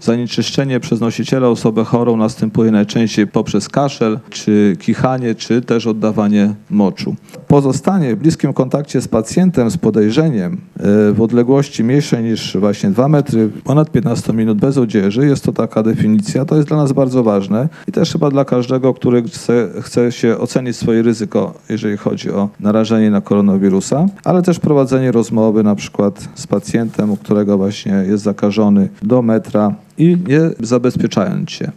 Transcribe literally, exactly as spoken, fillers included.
Zanieczyszczenie przez nosiciela, osobę chorą następuje najczęściej poprzez kaszel, czy kichanie, czy też oddawanie moczu. Pozostanie w bliskim kontakcie z pacjentem z podejrzeniem w odległości mniejszej niż właśnie dwa metry, ponad piętnaście minut bez odzieży, jest to taka definicja, to jest dla nas bardzo ważne i też chyba dla każdego, który chce, chce się ocenić swoje ryzyko, jeżeli chodzi o narażenie na koronawirusa, ale też prowadzenie rozmowy na przykład z pacjentem, u którego właśnie jest zakażony do metra i nie zabezpieczając się.